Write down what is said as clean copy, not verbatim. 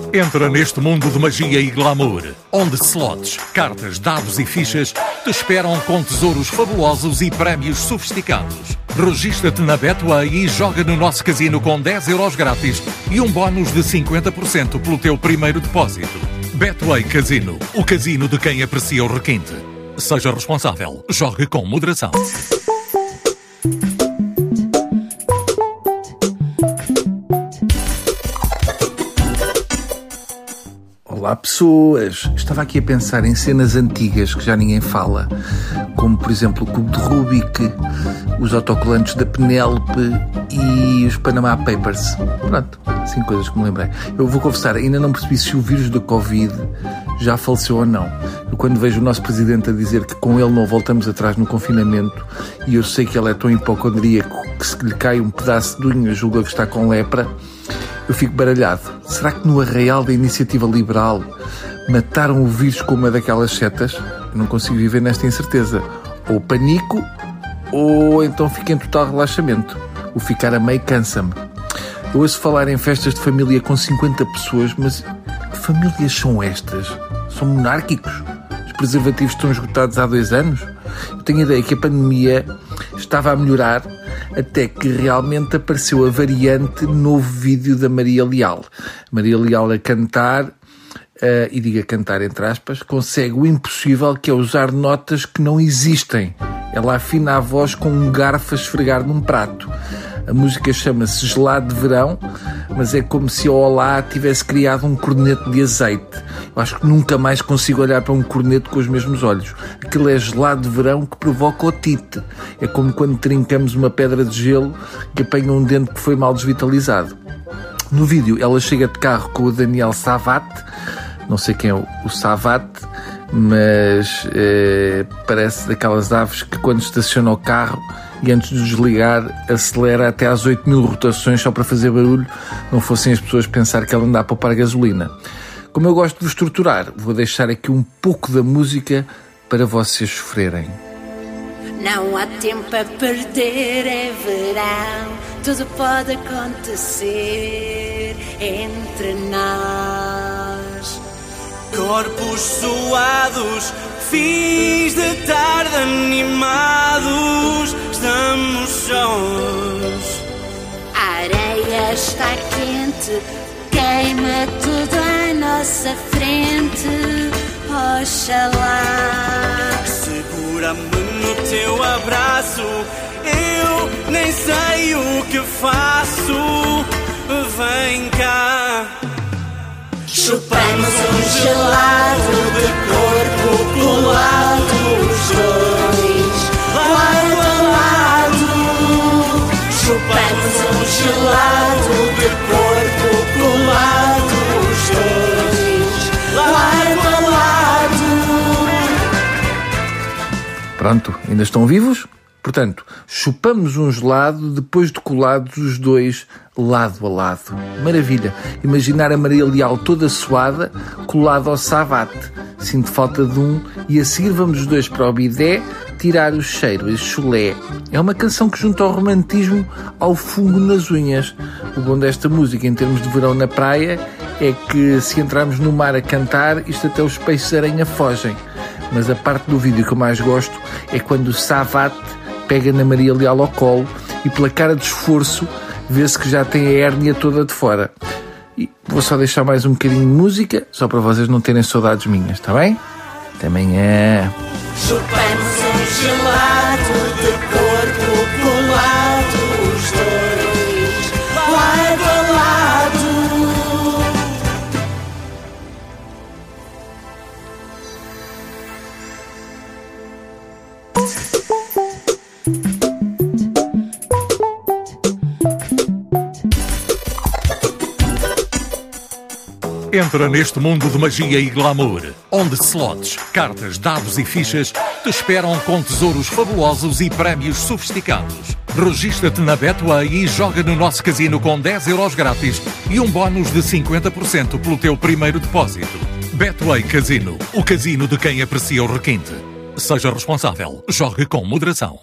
Entra neste mundo de magia e glamour, onde slots, cartas, dados e fichas te esperam com tesouros fabulosos e prémios sofisticados. Registra-te na Betway e joga no nosso casino com 10€ grátis e um bónus de 50% pelo teu primeiro depósito. Betway Casino, o casino de quem aprecia o requinte. Seja responsável, jogue com moderação. Olá pessoas, estava aqui a pensar em cenas antigas que já ninguém fala, como por exemplo o cubo de Rubik, os autocolantes da Penélope e os Panama Papers. Pronto, 5 coisas que me lembrei. Eu vou confessar, ainda não percebi se o vírus da Covid já faleceu ou não. Eu quando vejo o nosso presidente a dizer que com ele não voltamos atrás no confinamento, e eu sei que ele é tão hipocondríaco que se lhe cai um pedaço de unha julga que está com lepra, eu fico baralhado. Será que no arraial da iniciativa liberal mataram o vírus com uma daquelas setas? Eu não consigo viver nesta incerteza. Ou panico, ou então fico em total relaxamento. O ficar a meio cansa-me. Eu ouço falar em festas de família com 50 pessoas, mas que famílias são estas? São monárquicos? Os preservativos estão esgotados há 2 anos? Eu tenho a ideia que a pandemia estava a melhorar até que realmente apareceu a variante novo vídeo da Maria Leal. Maria Leal a cantar, e diga cantar entre aspas, consegue o impossível, que é usar notas que não existem. Ela afina a voz com um garfo a esfregar num prato. A música chama-se Gelado de Verão, mas é como se a Olá tivesse criado um corneto de azeite. Eu acho que nunca mais consigo olhar para um corneto com os mesmos olhos. Aquilo é gelado de verão que provoca otite. É como quando trincamos uma pedra de gelo que apanha um dente que foi mal desvitalizado. No vídeo, ela chega de carro com o Daniel Savate. Não sei quem é o Savate, mas parece daquelas aves que quando estaciona o carro e antes de desligar acelera até às 8.000 rotações só para fazer barulho, não fossem as pessoas pensar que ela anda a poupar gasolina. Como eu gosto de vos torturar, vou deixar aqui um pouco da música para vocês sofrerem. Não há tempo a perder, é verão, tudo pode acontecer entre nós. Corpos suados, fins de tarde animados, estamos sós. A areia está quente, queima tudo à nossa frente, oxalá. Segura-me no teu abraço, eu nem sei o que faço, vem cá. Chupamos um gelado de corpo colado, os dois, lado a lado. Chupamos um gelado de corpo colado, os dois, lado a lado. Pronto, ainda estão vivos? Portanto, chupamos um gelado depois de colados os dois lado a lado. Maravilha! Imaginar a Maria Leal toda suada, colada ao Savate. Sinto falta de um e a seguir vamos os dois para o bidé tirar o cheiro, esse chulé. É uma canção que junta o romantismo ao fungo nas unhas. O bom desta música em termos de verão na praia é que se entrarmos no mar a cantar, isto até os peixes-aranha fogem. Mas a parte do vídeo que eu mais gosto é quando o Savate pega na Maria Leal ao colo e pela cara de esforço vê-se que já tem a hérnia toda de fora. E vou só deixar mais um bocadinho de música, só para vocês não terem saudades minhas, está bem? Até amanhã. Chupamos um gelado de corpo colado, os dois, lado a lado. Entra neste mundo de magia e glamour, onde slots, cartas, dados e fichas te esperam com tesouros fabulosos e prémios sofisticados. Registra-te na Betway e joga no nosso casino com 10€ grátis e um bónus de 50% pelo teu primeiro depósito. Betway Casino, o casino de quem aprecia o requinte. Seja responsável, jogue com moderação.